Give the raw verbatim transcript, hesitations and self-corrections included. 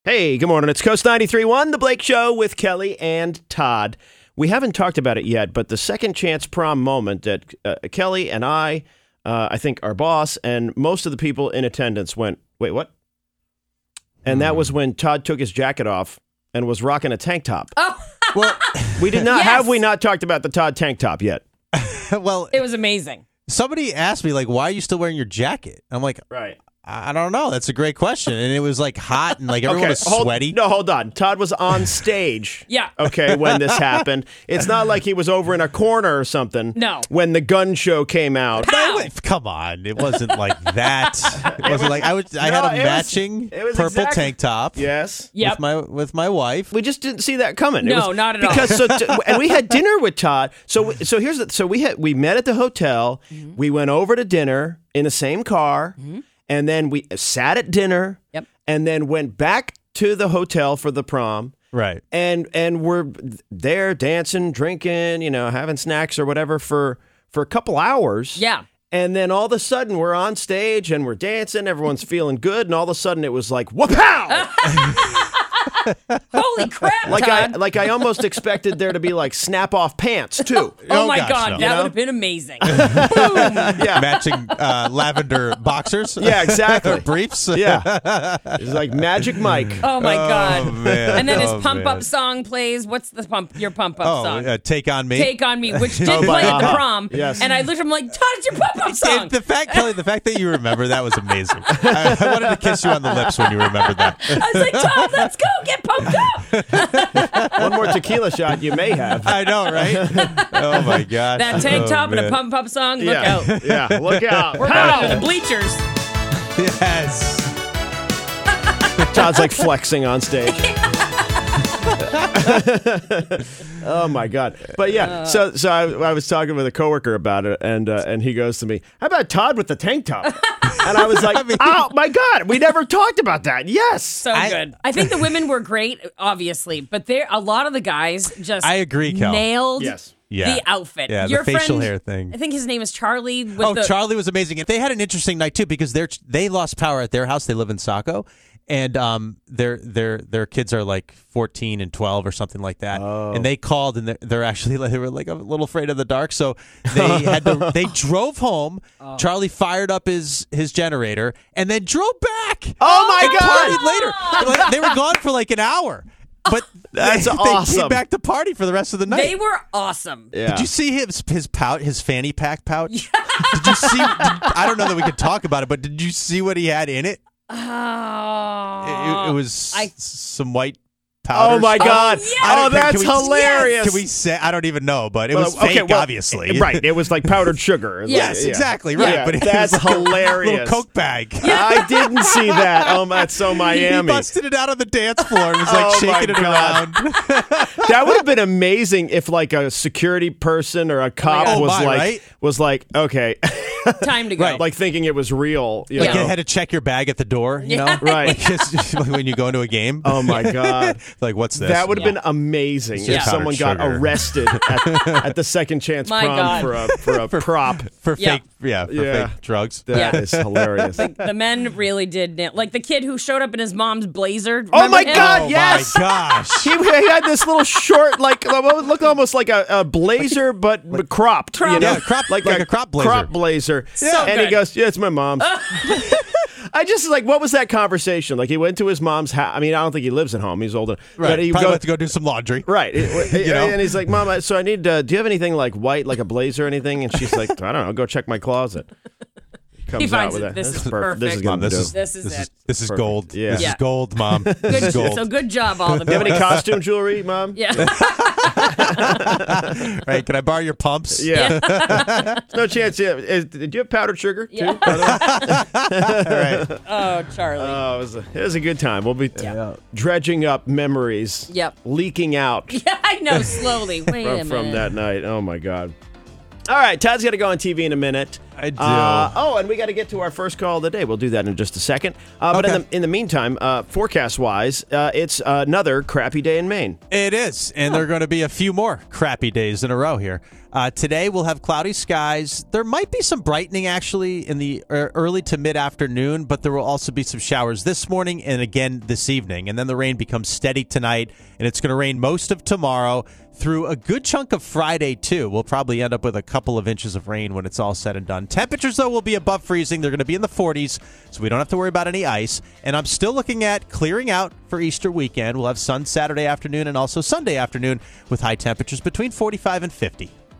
Hey, good morning. It's Coast ninety-three point one, The Blake Show with Kelly and Todd. We haven't talked about it yet, but the second chance prom moment that uh, Kelly and I, uh, I think our boss, and most of the people in attendance went, wait, what? And mm. that was when Todd took his jacket off and was rocking a tank top. Oh. Well, we did not, yes. have we not talked about the Todd tank top yet? Well, it was amazing. Somebody asked me, like, why are you still wearing your jacket? I'm like, right. I don't know. That's a great question. And it was like hot and like everyone okay, was hold, sweaty. No, hold on. Todd was on stage. Yeah. Okay, when this happened. It's not like he was over in a corner or something. No. When the gun show came out. No, wait, come on. It wasn't like that. It wasn't like I was I No, had a it was- matching it was purple exactly- tank top. Yes. Yep. With my with my wife. We just didn't see that coming. It No, was, not at all. because so t- and we had dinner with Todd. So so here's the so we had we met at the hotel. Mm-hmm. We went over to dinner in the same car. Mm-hmm. And then we sat at dinner, yep. and then went back to the hotel for the prom. Right. And and we're there dancing, drinking, you know, having snacks or whatever for, for a couple hours. Yeah. And then all of a sudden we're on stage and we're dancing, everyone's feeling good, and all of a sudden it was like, wha-pow! Holy crap, Like Todd. I like I almost expected there to be like snap off pants too. Oh, Oh, my gosh, God, no. that You know? would have been amazing. Boom. Yeah. Matching uh, lavender boxers. Yeah, exactly. Briefs. Yeah. It's like Magic Mike. Oh my God. man. And then his Oh, pump man. up song plays. What's the pump your pump up Oh, song? uh, Take On Me. Take On Me, which did Oh, play by at the uh-huh. prom. Yes. And I looked at him like, Todd, it's your pump up song. And the fact, Kelly, the fact that you remember that was amazing. I, I wanted to kiss you on the lips when you remembered that. I was like, Todd, let's go. Get pumped up. One more tequila shot you may have. I know, right? Oh my gosh. That tank Oh, top and a man. pump up song, look yeah. out. Yeah, look out. We're Pow! going to the bleachers. Yes. Todd's like flexing on stage. Oh my God! But yeah, so so I, I was talking with a coworker about it, and uh, and he goes to me, "How about Todd with the tank top?" And I was like, I mean- "Oh my God, we never talked about that." Yes. So I- good. I think the women were great, obviously, but there a lot of the guys just I agree, Kel. nailed Yes. Yeah. the outfit. Yeah, the Your facial friend, hair thing. I think his name is Charlie. With Oh, the, Charlie was amazing. And they had an interesting night too because they they lost power at their house. They live in Saco, and um, their their their kids are like fourteen and twelve or something like that. Oh. And they called, and they're, they're actually they were like a little afraid of the dark, so they had to they drove home. Oh. Charlie fired up his his generator and then drove back. Oh my and God! partied later. Like, they were gone for like an hour. But That's they, they awesome. came back to party for the rest of the night. They were awesome. Yeah. Did you see his his pouch, his fanny pack pouch? Did you see? Did, I don't know that we could talk about it, but did you see what he had in it? Oh, It, it was I- s- some white powder. Oh my God! yes! I Oh, don't- can- that's can we- hilarious. Can we say? I don't even know, but it Well, was okay, fake, well, obviously. Right. It was like powdered sugar. Yes, Yeah. exactly. Right, Yeah, but it that's was like hilarious. A little Coke bag. I didn't see that. Oh, that's so He Miami. busted it out on the dance floor and was like Oh, my shaking it God. around. That would have been amazing if like a security person or a cop God. Oh, was my, like right? was like, okay, time to go. Right. like thinking it was real. You Like know? you had to check your bag at the door. You Yeah. know, Right. Like, just, when you go into a game. Oh my God. Like what's this? That would have Yeah. been amazing It's if just someone powdered got sugar. arrested at, at the second chance My prom God. for a for a prop. for Yeah. fake, yeah, for Yeah. fake drugs. That Yeah. is hilarious. The men really did nail. Like the kid who showed up in his mom's blazer. Oh Remember my him? God, Oh yes. my gosh. He, he had this little short, like what looked almost like a, a blazer, but, but cropped. You Cropped. know? Yeah, crop- like a crop blazer. Crop blazer. So and he good. goes, "Yeah, it's my mom's." I just like, what was that conversation? Like, he went to his mom's house. I mean, I don't think he lives at home. He's older. Right. But he Probably go- went to go do some laundry. Right. It- You know? And he's like, "Mom, I- so I need, uh, do you have anything like white, like a blazer or anything?" And she's like, "I don't know. Go check my closet." Comes He finds out with it. that. This is This perfect. is Mom, gonna this do. is This is this it. is this is Perfect. gold. Yeah. This Yeah. is gold, Mom. This Good, is gold. so good job, all the Do you have boys. any costume jewelry, Mom? Yeah. Right? Can I borrow your pumps? Yeah. There's no chance. Yeah. Is, did you have powdered sugar too? Yeah. by the way? Right. Oh, Charlie. Oh, it was, a, it was a good time. We'll be dredging up memories. Yep. Leaking out yeah, I know. Slowly. Wait a from, minute. from that night. Oh my God. All right, Todd's got to go on T V in a minute. I do. Uh, oh, and we got to get to our first call of the day. We'll do that in just a second. Uh, but Okay. in the in the meantime, uh, forecast-wise, uh, it's another crappy day in Maine. It is, and there are going to be a few more crappy days in a row here. Uh, today we'll have cloudy skies. There might be some brightening actually in the er, early to mid-afternoon, but there will also be some showers this morning and again this evening. And then the rain becomes steady tonight, and it's going to rain most of tomorrow through a good chunk of Friday, too. We'll probably end up with a couple of inches of rain when it's all said and done. Temperatures, though, will be above freezing. They're going to be in the forties, so we don't have to worry about any ice. And I'm still looking at clearing out for Easter weekend. We'll have sun Saturday afternoon and also Sunday afternoon with high temperatures between forty-five and fifty.